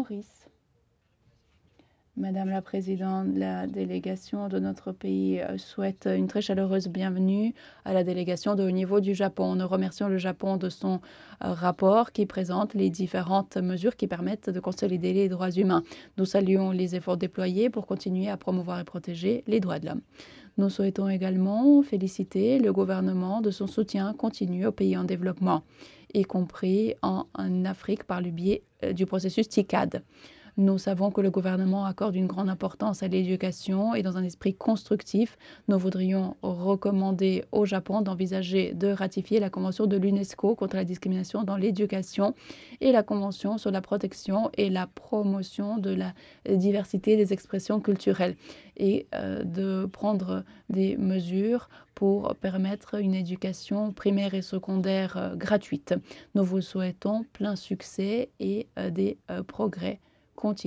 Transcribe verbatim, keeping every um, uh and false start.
Maurice. Madame la Présidente, la délégation de notre pays euh, souhaite une très chaleureuse bienvenue à la délégation de haut niveau du Japon. Nous remercions le Japon de son euh, rapport qui présente les différentes mesures qui permettent de consolider les droits humains. Nous saluons les efforts déployés pour continuer à promouvoir et protéger les droits de l'homme. Nous souhaitons également féliciter le gouvernement de son soutien continu aux pays en développement, y compris en, en Afrique par le biais euh, du processus T I C A D. Nous savons que le gouvernement accorde une grande importance à l'éducation et dans un esprit constructif, nous voudrions recommander au Japon d'envisager de ratifier la Convention de l'UNESCO contre la discrimination dans l'éducation et la Convention sur la protection et la promotion de la diversité des expressions culturelles et euh, de prendre des mesures pour permettre une éducation primaire et secondaire euh, gratuite. Nous vous souhaitons plein succès et euh, des euh, progrès continue.